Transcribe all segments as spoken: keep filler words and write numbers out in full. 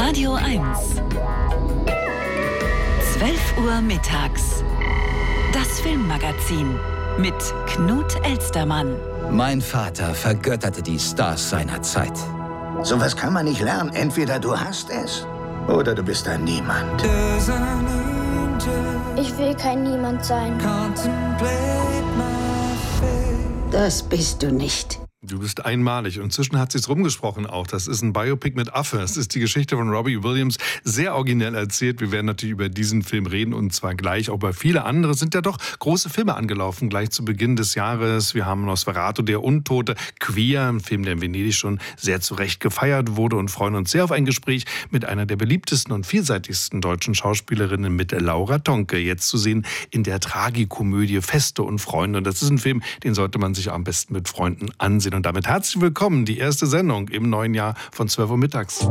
Radio eins. zwölf Uhr mittags. Das Filmmagazin mit Knut Elstermann. Mein Vater vergötterte die Stars seiner Zeit. Sowas kann man nicht lernen. Entweder du hast es oder du bist ein Niemand. Ich will kein Niemand sein. Das bist du nicht. Du bist einmalig. Und inzwischen hat sich's rumgesprochen auch. Das ist ein Biopic mit Affe. Es ist die Geschichte von Robbie Williams. Sehr originell erzählt. Wir werden natürlich über diesen Film reden und zwar gleich. Auch bei viele andere sind ja doch große Filme angelaufen. Gleich zu Beginn des Jahres. Wir haben Nosferatu, der Untote, Queer, ein Film, der in Venedig schon sehr zu Recht gefeiert wurde und freuen uns sehr auf ein Gespräch mit einer der beliebtesten und vielseitigsten deutschen Schauspielerinnen, mit Laura Tonke. Jetzt zu sehen in der Tragikomödie Feste und Freunde. Und das ist ein Film, den sollte man sich am besten mit Freunden ansehen. Und damit herzlich willkommen, die erste Sendung im neuen Jahr von zwölf Uhr mittags.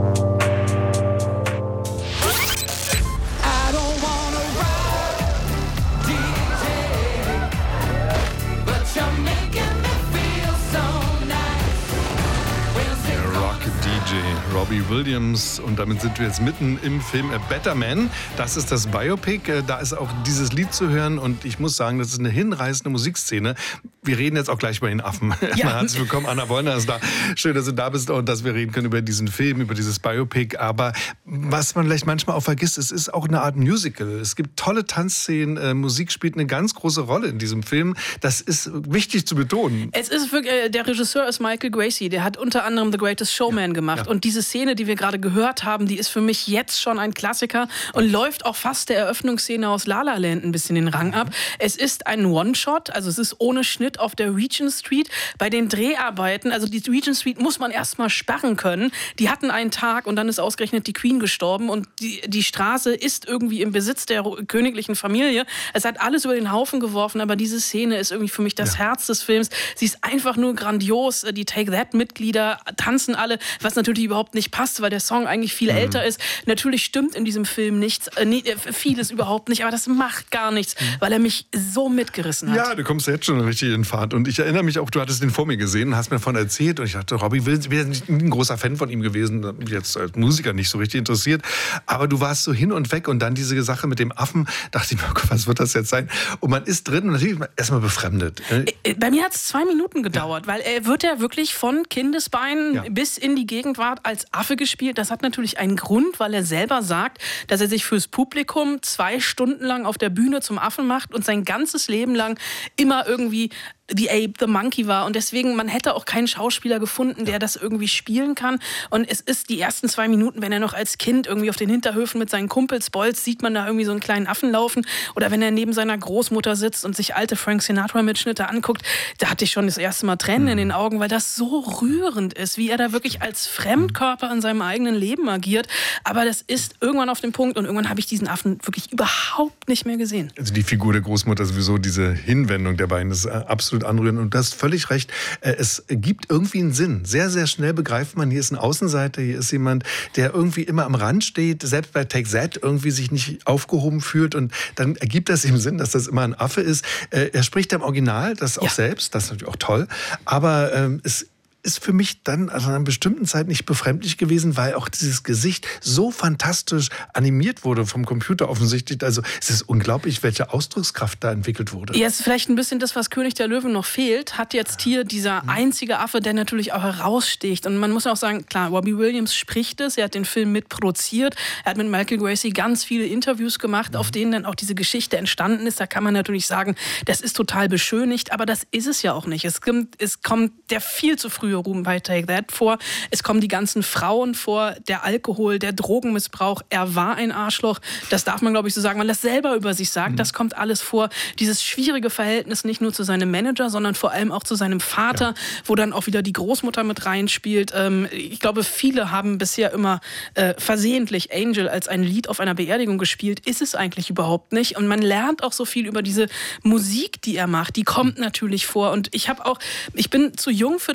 Robbie Williams, und damit sind wir jetzt mitten im Film A Better Man. Das ist das Biopic, da ist auch dieses Lied zu hören und ich muss sagen, das ist eine hinreißende Musikszene. Wir reden jetzt auch gleich über den Affen. Ja. Herzlich willkommen, Anna Wollner ist da. Schön, dass du da bist und dass wir reden können über diesen Film, über dieses Biopic. Aber was man vielleicht manchmal auch vergisst, es ist auch eine Art Musical. Es gibt tolle Tanzszenen, äh, Musik spielt eine ganz große Rolle in diesem Film. Das ist wichtig zu betonen. Es ist wirklich, äh, der Regisseur ist Michael Gracey, der hat unter anderem The Greatest Showman ja. gemacht. Ja. Und diese Szene, die wir gerade gehört haben, die ist für mich jetzt schon ein Klassiker und läuft auch fast der Eröffnungsszene aus La La Land ein bisschen den Rang ab. Es ist ein One-Shot, also es ist ohne Schnitt auf der Regent Street. Bei den Dreharbeiten, also die Regent Street muss man erstmal sperren können. Die hatten einen Tag und dann ist ausgerechnet die Queen gestorben und die, die Straße ist irgendwie im Besitz der königlichen Familie. Es hat alles über den Haufen geworfen, aber diese Szene ist irgendwie für mich das ja. Herz des Films. Sie ist einfach nur grandios. Die Take That-Mitglieder tanzen alle, was natürlich überhaupt nicht passt, weil der Song eigentlich viel mhm. älter ist. Natürlich stimmt in diesem Film nichts, äh, nee, vieles überhaupt nicht, aber das macht gar nichts, mhm. weil er mich so mitgerissen hat. Ja, du kommst jetzt schon richtig in Fahrt. Und ich erinnere mich auch, du hattest den vor mir gesehen und hast mir davon erzählt. Und ich dachte, Robbie Williams, ich bin nicht ein großer Fan von ihm gewesen, jetzt als Musiker nicht so richtig interessiert. Aber du warst so hin und weg und dann diese Sache mit dem Affen, dachte ich mir, was wird das jetzt sein? Und man ist drin und natürlich erstmal befremdet. Bei mir hat es zwei Minuten gedauert, ja. weil er wird ja wirklich von Kindesbeinen ja. bis in die Gegenwart als Affe gespielt. Das hat natürlich einen Grund, weil er selber sagt, dass er sich fürs Publikum zwei Stunden lang auf der Bühne zum Affen macht und sein ganzes Leben lang immer irgendwie The Ape, The Monkey war. Und deswegen, man hätte auch keinen Schauspieler gefunden, der das irgendwie spielen kann. Und es ist die ersten zwei Minuten, wenn er noch als Kind irgendwie auf den Hinterhöfen mit seinen Kumpels bolzt, sieht man da irgendwie so einen kleinen Affen laufen. Oder wenn er neben seiner Großmutter sitzt und sich alte Frank Sinatra-Mitschnitte anguckt, da hatte ich schon das erste Mal Tränen in den Augen, weil das so rührend ist, wie er da wirklich als Fremdkörper in seinem eigenen Leben agiert. Aber das ist irgendwann auf dem Punkt und irgendwann habe ich diesen Affen wirklich überhaupt nicht mehr gesehen. Also die Figur der Großmutter, sowieso diese Hinwendung der beiden, das ist absolut anrührend. Und du hast völlig recht, es gibt irgendwie einen Sinn. Sehr, sehr schnell begreift man, hier ist ein Außenseiter, hier ist jemand, der irgendwie immer am Rand steht, selbst bei Take That irgendwie sich nicht aufgehoben fühlt. Und dann ergibt das ihm Sinn, dass das immer ein Affe ist. Er spricht im Original, das auch ja. selbst, das ist natürlich auch toll. Aber ähm, es ist für mich dann also an einer bestimmten Zeit nicht befremdlich gewesen, weil auch dieses Gesicht so fantastisch animiert wurde vom Computer offensichtlich. Also es ist unglaublich, welche Ausdruckskraft da entwickelt wurde. Ja, es ist vielleicht ein bisschen das, was König der Löwen noch fehlt, hat jetzt hier dieser einzige Affe, der natürlich auch heraussticht. Und man muss auch sagen, klar, Robbie Williams spricht es, er hat den Film mitproduziert, er hat mit Michael Gracey ganz viele Interviews gemacht, mhm. auf denen dann auch diese Geschichte entstanden ist. Da kann man natürlich sagen, das ist total beschönigt, aber das ist es ja auch nicht. Es kommt, es kommt der viel zu frühe Ruhm bei Take That vor. Es kommen die ganzen Frauen vor, der Alkohol, der Drogenmissbrauch. Er war ein Arschloch. Das darf man, glaube ich, so sagen, weil er das selber über sich sagt. Mhm. Das kommt alles vor. Dieses schwierige Verhältnis nicht nur zu seinem Manager, sondern vor allem auch zu seinem Vater, ja. wo dann auch wieder die Großmutter mit reinspielt. Ähm, ich glaube, viele haben bisher immer äh, versehentlich Angel als ein Lied auf einer Beerdigung gespielt. Ist es eigentlich überhaupt nicht. Und man lernt auch so viel über diese Musik, die er macht. Die kommt natürlich vor. Und ich habe auch, ich bin zu jung für Take That.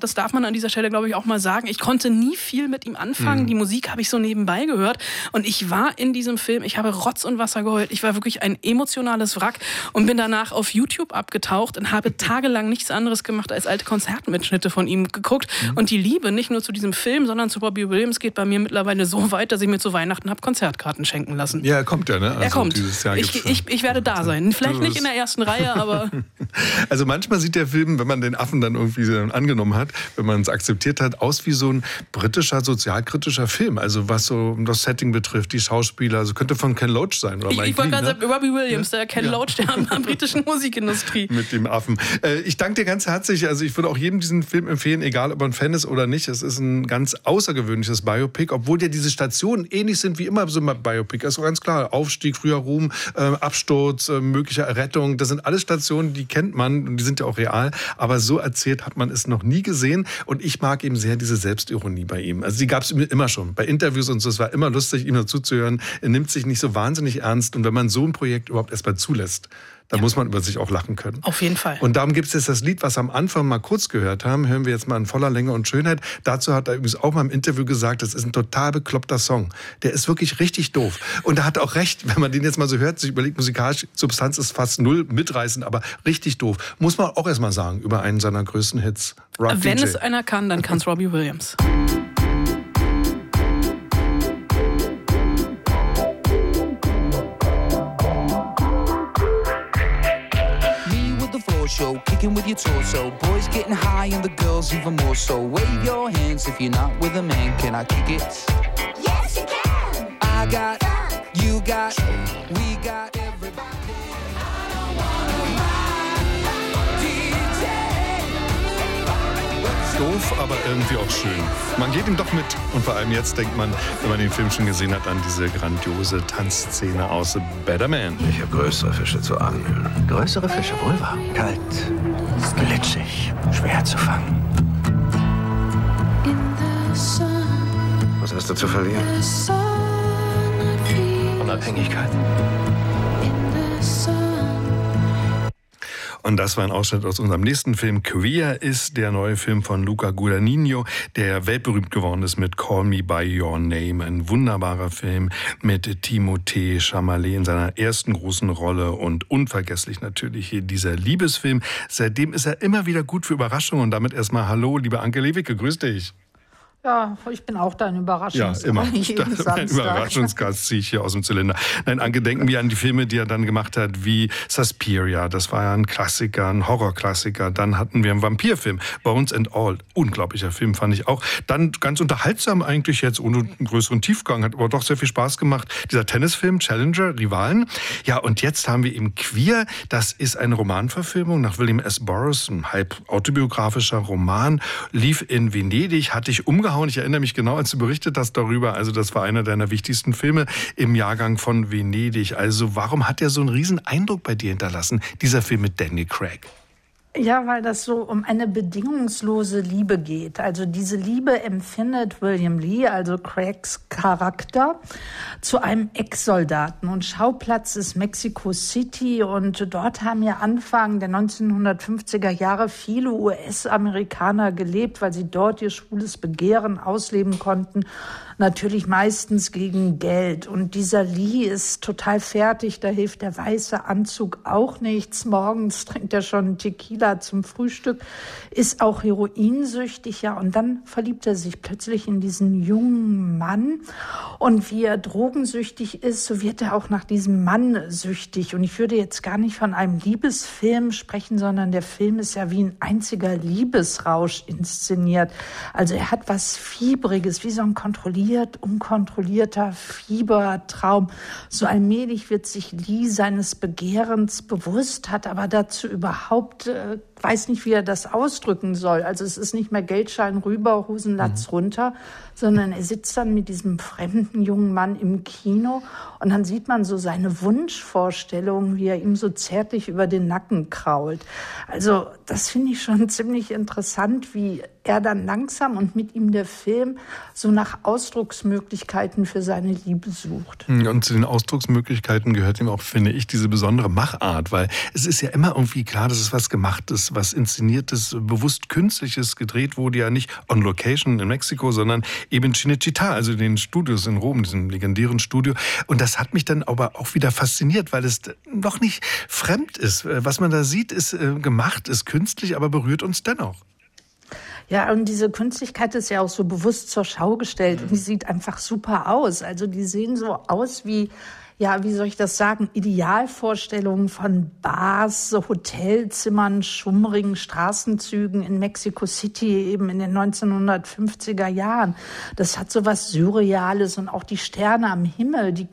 das darf man an dieser Stelle, glaube ich, auch mal sagen. Ich konnte nie viel mit ihm anfangen. Mhm. Die Musik habe ich so nebenbei gehört. Und ich war in diesem Film, ich habe Rotz und Wasser geheult. Ich war wirklich ein emotionales Wrack und bin danach auf YouTube abgetaucht und habe tagelang nichts anderes gemacht, als alte Konzertmitschnitte von ihm geguckt. Mhm. Und die Liebe nicht nur zu diesem Film, sondern zu Robbie Williams geht bei mir mittlerweile so weit, dass ich mir zu Weihnachten habe Konzertkarten schenken lassen. Ja, er kommt ja, ne? Also er kommt. Dieses Jahr ich, ich, ich werde da sein. Vielleicht nicht in der ersten Reihe, aber... Also manchmal sieht der Film, wenn man den Affen dann irgendwie angenommen hat, wenn man es akzeptiert hat, aus wie so ein britischer, sozialkritischer Film. Also was so das Setting betrifft, die Schauspieler. Also könnte von Ken Loach sein. Oder ich ich wollte gerade ne? sagen, Robbie Williams, der Ken ja. Loach der britischen Musikindustrie. Mit dem Affen. Äh, ich danke dir ganz herzlich. Also ich würde auch jedem diesen Film empfehlen, egal ob er ein Fan ist oder nicht. Es ist ein ganz außergewöhnliches Biopic, obwohl ja diese Stationen ähnlich sind wie immer so ein Biopic. Also ganz klar, Aufstieg, früher Ruhm, äh, Absturz, äh, mögliche Errettung. Das sind alles Stationen, die kennt man und die sind ja auch real. Aber so erzählt hat man es noch nie gesehen. Und ich mag eben sehr diese Selbstironie bei ihm. Also die gab es immer schon. Bei Interviews und so, es war immer lustig, ihm dazu zu hören. Er nimmt sich nicht so wahnsinnig ernst. Und wenn man so ein Projekt überhaupt erstmal zulässt, da ja. muss man über sich auch lachen können. Auf jeden Fall. Und darum gibt es jetzt das Lied, was wir am Anfang mal kurz gehört haben, hören wir jetzt mal in voller Länge und Schönheit. Dazu hat er übrigens auch mal im Interview gesagt, das ist ein total bekloppter Song. Der ist wirklich richtig doof. Und er hat auch recht, wenn man den jetzt mal so hört, sich überlegt, musikalische Substanz ist fast null, mitreißend, aber richtig doof. Muss man auch erst mal sagen, über einen seiner größten Hits. Rock Wenn D J. es einer kann, dann kann es Robbie Williams. Show, kicking with your torso. Boys getting high and the girls even more so. Wave your hands if you're not with a man. Can I kick it? Yes, you can. I got, you got, we got everybody. I don't wanna ride, D J. Doof, aber irgendwie auch schön. Man geht ihm doch mit. Und vor allem jetzt denkt man, wenn man den Film schon gesehen hat, an diese grandiose Tanzszene aus The Better Man. Ich habe größere Fische zu angeln. Größere Fische, wohl wahr. Kalt, glitschig, schwer zu fangen. Was hast du zu verlieren? Unabhängigkeit. Und das war ein Ausschnitt aus unserem nächsten Film. Queer ist der neue Film von Luca Guadagnino, der weltberühmt geworden ist mit Call Me By Your Name. Ein wunderbarer Film mit Timothée Chalamet in seiner ersten großen Rolle und unvergesslich natürlich hier dieser Liebesfilm. Seitdem ist er immer wieder gut für Überraschungen. Und damit erstmal hallo, liebe Anke Lewicke, grüß dich. Ja, ich bin auch dein Überraschungsgast. Ja, immer. Ein Überraschungsgast ziehe ich hier aus dem Zylinder. Nein, angedenken wir an die Filme, die er dann gemacht hat, wie Suspiria. Das war ja ein Klassiker, ein Horrorklassiker. Dann hatten wir einen Vampirfilm, Bones and All. Unglaublicher Film, fand ich auch. Dann ganz unterhaltsam eigentlich jetzt, ohne einen größeren Tiefgang. Hat aber doch sehr viel Spaß gemacht. Dieser Tennisfilm, Challenger, Rivalen. Ja, und jetzt haben wir eben Queer. Das ist eine Romanverfilmung nach William S. Burroughs, ein halb autobiografischer Roman. Lief in Venedig, hatte ich umgehauen. Ich erinnere mich genau, als du berichtet hast darüber. Also das war einer deiner wichtigsten Filme im Jahrgang von Venedig. Also warum hat er so einen riesen Eindruck bei dir hinterlassen, dieser Film mit Daniel Craig? Ja, weil das so um eine bedingungslose Liebe geht. Also diese Liebe empfindet William Lee, also Craigs Charakter, zu einem Ex-Soldaten. Und Schauplatz ist Mexico City. Und dort haben ja Anfang der neunzehnhundertfünfziger Jahre viele U S-Amerikaner gelebt, weil sie dort ihr schwules Begehren ausleben konnten. Natürlich meistens gegen Geld. Und dieser Lee ist total fertig, da hilft der weiße Anzug auch nichts. Morgens trinkt er schon Tequila zum Frühstück, ist auch heroinsüchtig, ja. Und dann verliebt er sich plötzlich in diesen jungen Mann. Und wie er drogensüchtig ist, so wird er auch nach diesem Mann süchtig. Und ich würde jetzt gar nicht von einem Liebesfilm sprechen, sondern der Film ist ja wie ein einziger Liebesrausch inszeniert. Also er hat was Fiebriges, wie so ein kontrollierter, unkontrollierter Fiebertraum. So allmählich wird sich Lee seines Begehrens bewusst, hat aber dazu überhaupt, äh, weiß nicht, wie er das ausdrücken soll. Also es ist nicht mehr Geldschein rüber, Hosenlatz mhm. runter, sondern er sitzt dann mit diesem fremden jungen Mann im Kino und dann sieht man so seine Wunschvorstellung, wie er ihm so zärtlich über den Nacken krault. Also das finde ich schon ziemlich interessant, wie er dann langsam und mit ihm der Film so nach Ausdrucksmöglichkeiten für seine Liebe sucht. Und zu den Ausdrucksmöglichkeiten gehört ihm auch, finde ich, diese besondere Machart, weil es ist ja immer irgendwie klar, das ist was Gemachtes, was, was Inszeniertes, bewusst Künstliches gedreht wurde, ja nicht on location in Mexiko, sondern eben in Cinecittà, also in den Studios in Rom, diesem legendären Studio. Und das hat mich dann aber auch wieder fasziniert, weil es doch nicht fremd ist. Was man da sieht, ist äh, gemacht, ist künstlich, aber berührt uns dennoch. Ja, und diese Künstlichkeit ist ja auch so bewusst zur Schau gestellt. Und die sieht einfach super aus. Also die sehen so aus wie, ja, wie soll ich das sagen, Idealvorstellungen von Bars, Hotelzimmern, schummrigen Straßenzügen in Mexico City eben in den neunzehnhundertfünfziger Jahren. Das hat so was Surreales und auch die Sterne am Himmel, die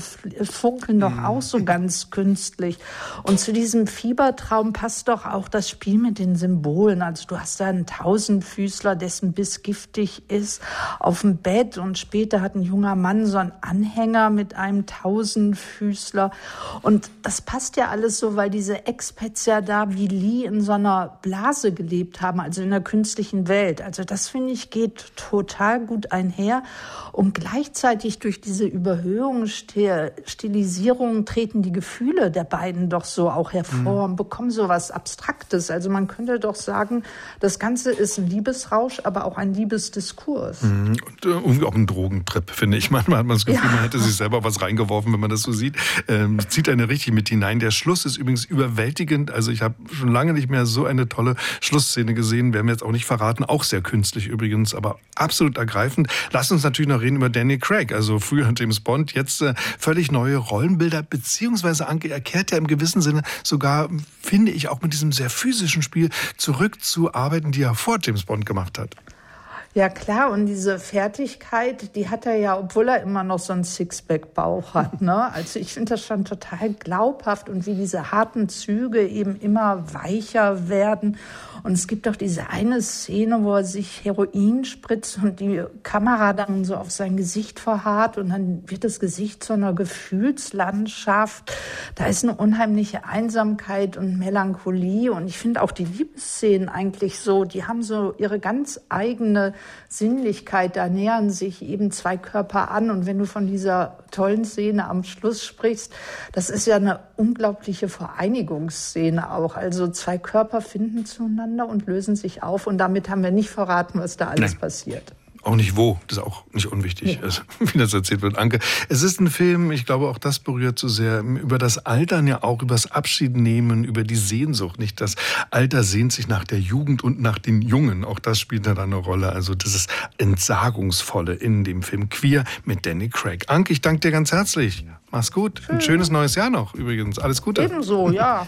funkeln doch auch so ganz künstlich. Und zu diesem Fiebertraum passt doch auch das Spiel mit den Symbolen. Also du hast da einen Tausendfüßler, dessen Biss giftig ist, auf dem Bett, und später hat ein junger Mann so einen Anhänger mit einem Tausend Füßler. Und das passt ja alles so, weil diese Expats ja da wie Lee in so einer Blase gelebt haben, also in der künstlichen Welt. Also das, finde ich, geht total gut einher. Und gleichzeitig durch diese Überhöhung, Stilisierung treten die Gefühle der beiden doch so auch hervor und bekommen so was Abstraktes. Also man könnte doch sagen, das Ganze ist ein Liebesrausch, aber auch ein Liebesdiskurs. Und äh, irgendwie auch ein Drogentrip, finde ich. Manchmal hat man das Gefühl, ja. man hätte sich selber was reingeworfen, wenn man das so sieht. Ähm, zieht eine richtig mit hinein. Der Schluss ist übrigens überwältigend. Also ich habe schon lange nicht mehr so eine tolle Schlussszene gesehen. Werden wir jetzt auch nicht verraten. Auch sehr künstlich übrigens, aber absolut ergreifend. Lass uns natürlich noch reden über Daniel Craig. Also früher James Bond, jetzt äh, völlig neue Rollenbilder. Beziehungsweise Anke, er kehrt ja im gewissen Sinne sogar, finde ich, auch mit diesem sehr physischen Spiel zurück zu Arbeiten, die er vor James Bond gemacht hat. Ja klar, und diese Fertigkeit, die hat er ja, obwohl er immer noch so einen Sixpack-Bauch hat. Ne? Also ich finde das schon total glaubhaft, und wie diese harten Züge eben immer weicher werden. Und es gibt auch diese eine Szene, wo er sich Heroin spritzt und die Kamera dann so auf sein Gesicht verharrt, und dann wird das Gesicht zu einer Gefühlslandschaft. Da ist eine unheimliche Einsamkeit und Melancholie, und ich finde auch die Liebesszenen eigentlich so, die haben so ihre ganz eigene Sinnlichkeit, da nähern sich eben zwei Körper an, und wenn du von dieser tollen Szene am Schluss sprichst, das ist ja eine unglaubliche Vereinigungsszene auch, also zwei Körper finden zueinander und lösen sich auf, und damit haben wir nicht verraten, was da alles Nein. passiert. Auch nicht wo, das ist auch nicht unwichtig, nee. also, wie das erzählt wird. Anke, es ist ein Film, ich glaube, auch das berührt so sehr, über das Altern ja auch, über das Abschiednehmen, über die Sehnsucht. Nicht das Alter sehnt sich nach der Jugend und nach den Jungen, auch das spielt da eine Rolle. Also das ist Entsagungsvolle in dem Film Queer mit Danny Craig. Anke, ich danke dir ganz herzlich. Mach's gut. Schön. Ein schönes neues Jahr noch übrigens. Alles Gute. Ebenso, ja.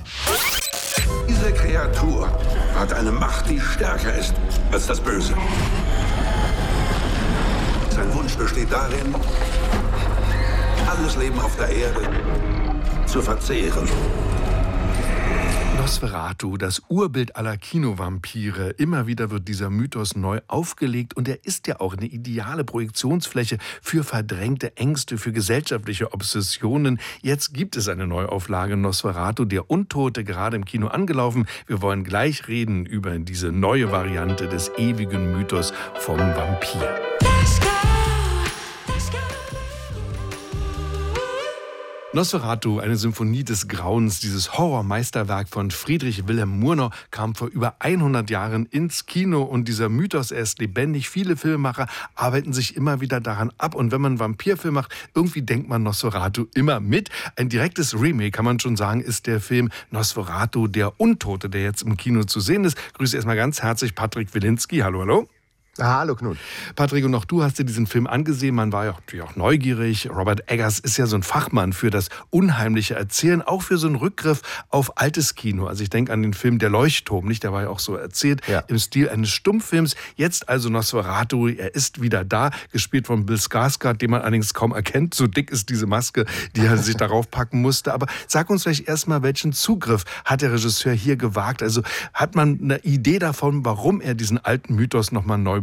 Diese Kreatur hat eine Macht, die stärker ist als das Böse. Sein Wunsch besteht darin, alles Leben auf der Erde zu verzehren. Nosferatu, das Urbild aller Kinovampire. Immer wieder wird dieser Mythos neu aufgelegt, und er ist ja auch eine ideale Projektionsfläche für verdrängte Ängste, für gesellschaftliche Obsessionen. Jetzt gibt es eine Neuauflage Nosferatu, der Untote, gerade im Kino angelaufen. Wir wollen gleich reden über diese neue Variante des ewigen Mythos vom Vampir. Nosferatu, eine Symphonie des Grauens, dieses Horrormeisterwerk von Friedrich Wilhelm Murnau, kam vor über hundert Jahren ins Kino, und dieser Mythos, er ist lebendig. Viele Filmemacher arbeiten sich immer wieder daran ab, und wenn man einen Vampirfilm macht, irgendwie denkt man Nosferatu immer mit. Ein direktes Remake, kann man schon sagen, ist der Film Nosferatu, der Untote, der jetzt im Kino zu sehen ist. Ich grüße erstmal ganz herzlich Patrick Wilinski. Hallo, hallo. Hallo Knut. Patrick, und auch du hast dir diesen Film angesehen. Man war ja natürlich auch neugierig. Robert Eggers ist ja so ein Fachmann für das unheimliche Erzählen, auch für so einen Rückgriff auf altes Kino. Also ich denke an den Film Der Leuchtturm, nicht? Der war ja auch so erzählt, ja, im Stil eines Stummfilms. Jetzt also Nosferatu, er ist wieder da, gespielt von Bill Skarsgård, den man allerdings kaum erkennt. So dick ist diese Maske, die er sich darauf packen musste. Aber sag uns vielleicht erstmal, welchen Zugriff hat der Regisseur hier gewagt? Also hat man eine Idee davon, warum er diesen alten Mythos nochmal neu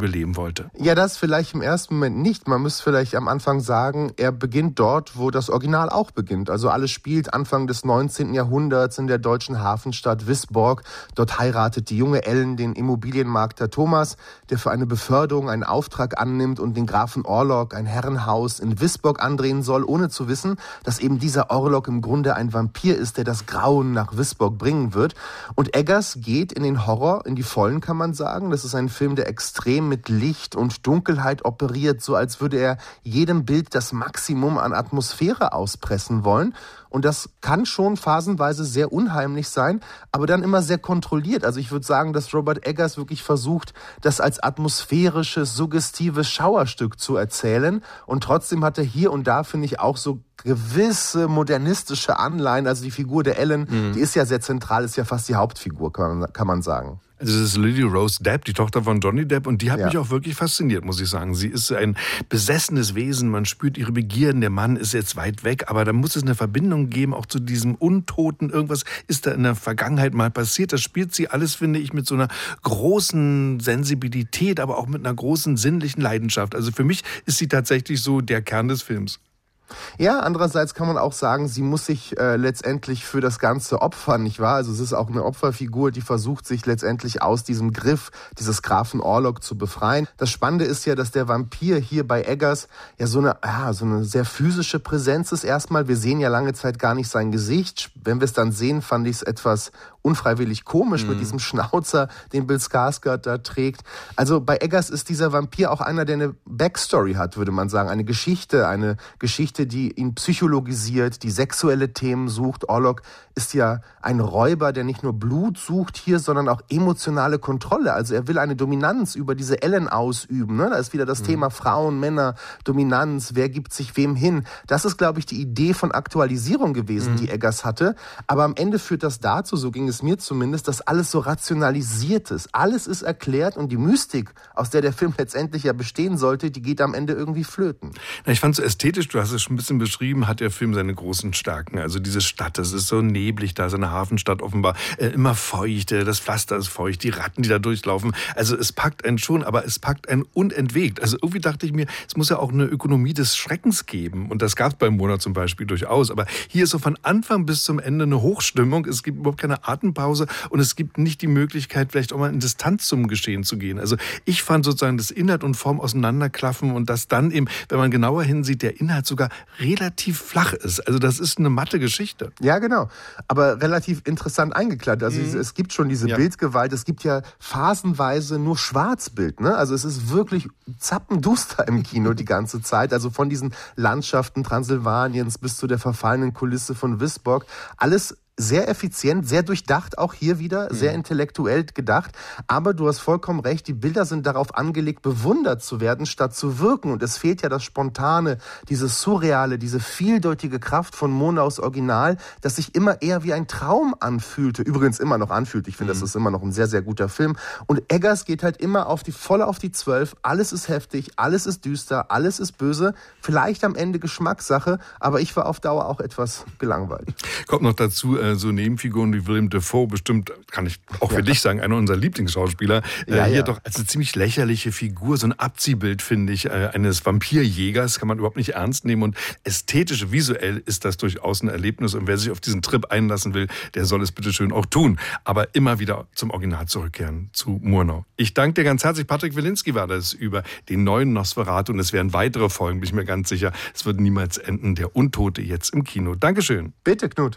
beleben wollte. Ja, das vielleicht im ersten Moment nicht. Man müsste vielleicht am Anfang sagen, er beginnt dort, wo das Original auch beginnt. Also alles spielt Anfang des neunzehnten Jahrhunderts in der deutschen Hafenstadt Wisborg. Dort heiratet die junge Ellen den Immobilienmakler Thomas, der für eine Beförderung einen Auftrag annimmt und den Grafen Orlok ein Herrenhaus in Wisborg andrehen soll, ohne zu wissen, dass eben dieser Orlok im Grunde ein Vampir ist, der das Grauen nach Wisborg bringen wird. Und Eggers geht in den Horror, in die Vollen, kann man sagen. Das ist ein Film, der extrem mit Licht und Dunkelheit operiert, so als würde er jedem Bild das Maximum an Atmosphäre auspressen wollen. Und das kann schon phasenweise sehr unheimlich sein, aber dann immer sehr kontrolliert. Also ich würde sagen, dass Robert Eggers wirklich versucht, das als atmosphärisches, suggestives Schauerstück zu erzählen. Und trotzdem hat er hier und da, finde ich, auch so gewisse modernistische Anleihen. Also die Figur der Ellen, mhm. die ist ja sehr zentral, ist ja fast die Hauptfigur, kann man, kann man sagen. Also das ist Lily Rose Depp, die Tochter von Johnny Depp, und die hat Ja. mich auch wirklich fasziniert, muss ich sagen. Sie ist ein besessenes Wesen, man spürt ihre Begierden, der Mann ist jetzt weit weg, aber da muss es eine Verbindung geben, auch zu diesem Untoten. Irgendwas ist da in der Vergangenheit mal passiert. Das spielt sie alles, finde ich, mit so einer großen Sensibilität, aber auch mit einer großen sinnlichen Leidenschaft. Also für mich ist sie tatsächlich so der Kern des Films. Ja, andererseits kann man auch sagen, sie muss sich äh, letztendlich für das Ganze opfern, nicht wahr? Also es ist auch eine Opferfigur, die versucht, sich letztendlich aus diesem Griff dieses Grafen Orlok zu befreien. Das Spannende ist ja, dass der Vampir hier bei Eggers ja so eine, ja, so eine sehr physische Präsenz ist erstmal. Wir sehen ja lange Zeit gar nicht sein Gesicht. Wenn wir es dann sehen, fand ich es etwas unfreiwillig komisch mhm. mit diesem Schnauzer, den Bill Skarsgård da trägt. Also bei Eggers ist dieser Vampir auch einer, der eine Backstory hat, würde man sagen. Eine Geschichte, eine Geschichte, die ihn psychologisiert, die sexuelle Themen sucht. Orlok ist ja ein Räuber, der nicht nur Blut sucht hier, sondern auch emotionale Kontrolle. Also er will eine Dominanz über diese Ellen ausüben. Ne? Da ist wieder das mhm. Thema Frauen, Männer, Dominanz, wer gibt sich wem hin. Das ist, glaube ich, die Idee von Aktualisierung gewesen, mhm. die Eggers hatte. Aber am Ende führt das dazu, so ging es mir zumindest, dass alles so rationalisiert ist. Alles ist erklärt und die Mystik, aus der der Film letztendlich ja bestehen sollte, die geht am Ende irgendwie flöten. Na, ich fand es so ästhetisch, du hast es schon ein bisschen beschrieben, hat der Film seine großen Stärken. Also diese Stadt, das ist so neblig da, so eine Hafenstadt offenbar, äh, immer feucht, äh, das Pflaster ist feucht, die Ratten, die da durchlaufen. Also es packt einen schon, aber es packt einen unentwegt. Also irgendwie dachte ich mir, es muss ja auch eine Ökonomie des Schreckens geben. Und das gab es beim Mona zum Beispiel durchaus. Aber hier ist so von Anfang bis zum Ende eine Hochstimmung. Es gibt überhaupt keine Atempause und es gibt nicht die Möglichkeit, vielleicht auch mal in Distanz zum Geschehen zu gehen. Also ich fand sozusagen das Inhalt und Form auseinanderklaffen und dass dann eben, wenn man genauer hinsieht, der Inhalt sogar relativ flach ist. Also das ist eine matte Geschichte. Ja, genau. Aber relativ interessant eingekleidet. Also mhm. es gibt schon diese ja. Bildgewalt. Es gibt ja phasenweise nur Schwarzbild. Ne? Also es ist wirklich zappenduster im Kino die ganze Zeit. Also von diesen Landschaften Transsilvaniens bis zu der verfallenen Kulisse von Wisborg. Alles sehr effizient, sehr durchdacht, auch hier wieder, sehr intellektuell gedacht. Aber du hast vollkommen recht, die Bilder sind darauf angelegt, bewundert zu werden, statt zu wirken. Und es fehlt ja das Spontane, dieses Surreale, diese vieldeutige Kraft von Monaus Original, das sich immer eher wie ein Traum anfühlte. Übrigens immer noch anfühlt. Ich finde, mhm. das ist immer noch ein sehr, sehr guter Film. Und Eggers geht halt immer auf die, voll auf die Zwölf. Alles ist heftig, alles ist düster, alles ist böse. Vielleicht am Ende Geschmackssache, aber ich war auf Dauer auch etwas gelangweilt. Kommt noch dazu, so Nebenfiguren wie Willem Dafoe, bestimmt, kann ich auch für ja. dich sagen, einer unserer Lieblingsschauspieler, ja, hier ja. doch als eine ziemlich lächerliche Figur, so ein Abziehbild, finde ich, eines Vampirjägers, kann man überhaupt nicht ernst nehmen und ästhetisch, visuell ist das durchaus ein Erlebnis und wer sich auf diesen Trip einlassen will, der soll es bitte schön auch tun, aber immer wieder zum Original zurückkehren, zu Murnau. Ich danke dir ganz herzlich, Patrick Wilinski war das über den neuen Nosferatu und es werden weitere Folgen, bin ich mir ganz sicher, es wird niemals enden, der Untote jetzt im Kino. Dankeschön. Bitte, Knut.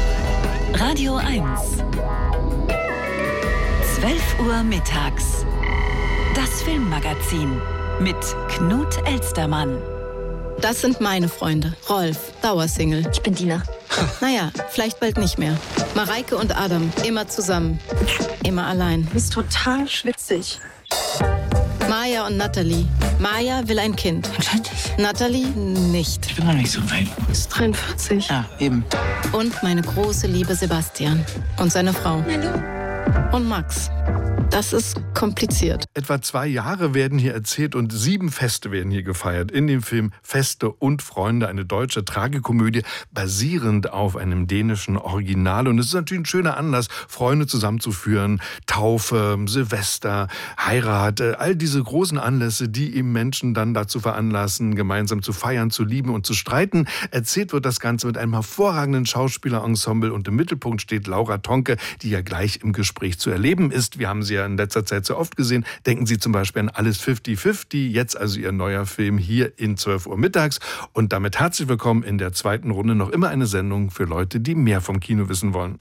Radio eins. zwölf Uhr mittags. Das Filmmagazin mit Knut Elstermann. Das sind meine Freunde. Rolf, Dauersingle. Ich bin Dina. Naja, vielleicht bald nicht mehr. Mareike und Adam, immer zusammen. Immer allein. Du bist total schwitzig. Maja und Natalie. Maja will ein Kind. Natalie nicht. Ich bin noch nicht so weit. Du bist dreiundvierzig. Ja, eben. Und meine große Liebe Sebastian. Und seine Frau. Hallo. Und Max. Das ist kompliziert. Etwa zwei Jahre werden hier erzählt und sieben Feste werden hier gefeiert. In dem Film Feste und Freunde, eine deutsche Tragikomödie, basierend auf einem dänischen Original. Und es ist natürlich ein schöner Anlass, Freunde zusammenzuführen. Taufe, Silvester, Heirat, all diese großen Anlässe, die eben Menschen dann dazu veranlassen, gemeinsam zu feiern, zu lieben und zu streiten. Erzählt wird das Ganze mit einem hervorragenden Schauspielerensemble und im Mittelpunkt steht Laura Tonke, die ja gleich im Gespräch zu erleben ist. Wir haben sie ja in letzter Zeit sehr oft gesehen. Denken Sie zum Beispiel an Alles fünfzig fünfzig, jetzt also Ihr neuer Film hier in zwölf Uhr mittags. Und damit herzlich willkommen in der zweiten Runde, noch immer eine Sendung für Leute, die mehr vom Kino wissen wollen.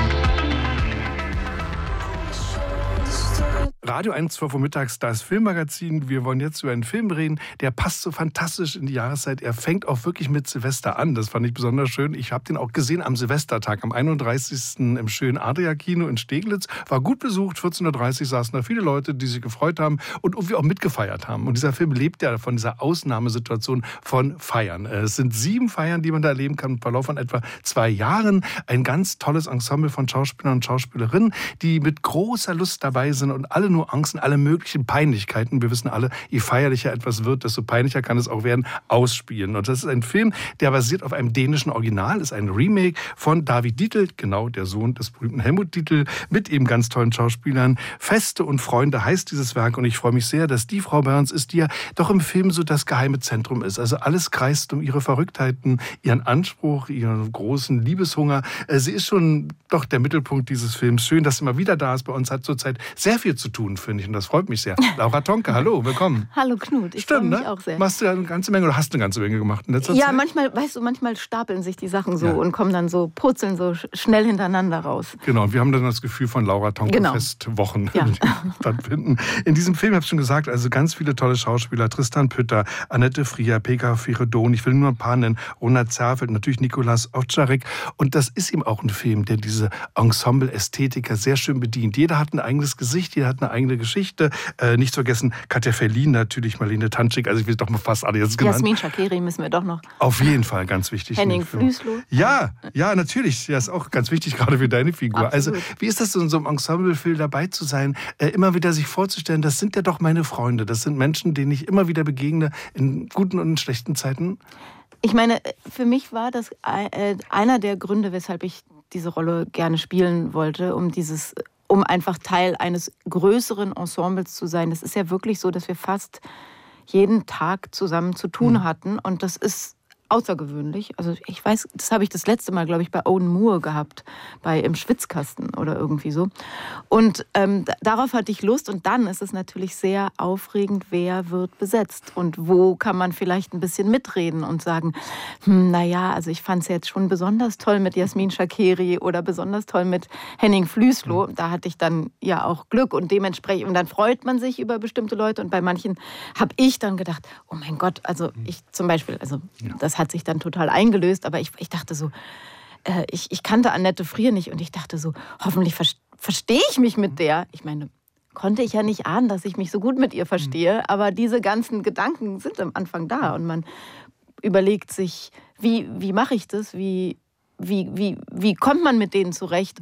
Radio eins, zwölf Uhr mittags, das Filmmagazin. Wir wollen jetzt über einen Film reden, der passt so fantastisch in die Jahreszeit. Er fängt auch wirklich mit Silvester an. Das fand ich besonders schön. Ich habe den auch gesehen am Silvestertag, am einunddreißigsten im schönen Adria-Kino in Steglitz. War gut besucht, vierzehn Uhr dreißig saßen da viele Leute, die sich gefreut haben und irgendwie auch mitgefeiert haben. Und dieser Film lebt ja von dieser Ausnahmesituation von Feiern. Es sind sieben Feiern, die man da erleben kann im Verlauf von etwa zwei Jahren. Ein ganz tolles Ensemble von Schauspielern und Schauspielerinnen, die mit großer Lust dabei sind und alle Nuancen, alle möglichen Peinlichkeiten, wir wissen alle, je feierlicher etwas wird, desto peinlicher kann es auch werden, ausspielen. Und das ist ein Film, der basiert auf einem dänischen Original, ist ein Remake von David Dietl, genau der Sohn des berühmten Helmut Dietl, mit eben ganz tollen Schauspielern. Feste und Freunde heißt dieses Werk und ich freue mich sehr, dass die Frau bei uns ist, die ja doch im Film so das geheime Zentrum ist. Also alles kreist um ihre Verrücktheiten, ihren Anspruch, ihren großen Liebeshunger. Sie ist schon doch der Mittelpunkt dieses Films. Schön, dass sie mal wieder da ist. Bei uns hat zurzeit sehr viel zu tun, finde ich. Und das freut mich sehr. Laura Tonke, hallo, willkommen. Hallo Knut, ich freue mich ne? auch sehr. Machst du eine ganze Menge oder hast eine ganze Menge gemacht in letzter ja, Zeit? Ja, manchmal, weißt du, manchmal stapeln sich die Sachen so ja. und kommen dann so, purzeln so schnell hintereinander raus. Genau, und wir haben dann das Gefühl von Laura Tonke genau. Festwochen, ja. die stattfinden. In diesem Film, ich habe es schon gesagt, also ganz viele tolle Schauspieler. Tristan Pütter, Annette Frier, Pekka Firedon, ich will nur ein paar nennen, Ronald Zerfeld, natürlich Nikolas Ovtcharek. Und das ist eben auch ein Film, der diese Ensemble-Ästhetiker sehr schön bedient. Jeder hat ein eigenes Gesicht, jeder hat eine eigene Geschichte. Äh, nicht zu vergessen, Katja Ferlin natürlich, Marlene Tanczyk, also ich will doch mal fast alle jetzt genannt. Jasmin Schakeri müssen wir doch noch. Auf jeden Fall, ganz wichtig. Henning Flüßloh. Ja, ja, natürlich. Ja, ist auch ganz wichtig, gerade für deine Figur. Absolut. Also, wie ist das, in so einem Ensemblefilm dabei zu sein, äh, immer wieder sich vorzustellen, das sind ja doch meine Freunde, das sind Menschen, denen ich immer wieder begegne, in guten und in schlechten Zeiten? Ich meine, für mich war das einer der Gründe, weshalb ich diese Rolle gerne spielen wollte, um dieses um einfach Teil eines größeren Ensembles zu sein. Das ist ja wirklich so, dass wir fast jeden Tag zusammen zu tun hatten. Und das ist außergewöhnlich. Also ich weiß, das habe ich das letzte Mal, glaube ich, bei Owen Moore gehabt, bei Im Schwitzkasten oder irgendwie so. Und ähm, darauf hatte ich Lust. Und dann ist es natürlich sehr aufregend, wer wird besetzt und wo kann man vielleicht ein bisschen mitreden und sagen, hm, naja, also ich fand es jetzt schon besonders toll mit Jasmin Schakeri oder besonders toll mit Henning Flüßloh. Da hatte ich dann ja auch Glück und dementsprechend, und dann freut man sich über bestimmte Leute und bei manchen habe ich dann gedacht, oh mein Gott, also ich zum Beispiel, also das hat sich dann total eingelöst, aber ich, ich dachte so, äh, ich, ich kannte Annette Frier nicht und ich dachte so, hoffentlich ver- verstehe ich mich mit der. Ich meine, konnte ich ja nicht ahnen, dass ich mich so gut mit ihr verstehe, aber diese ganzen Gedanken sind am Anfang da und man überlegt sich, wie, wie mache ich das, wie, wie, wie, wie kommt man mit denen zurecht.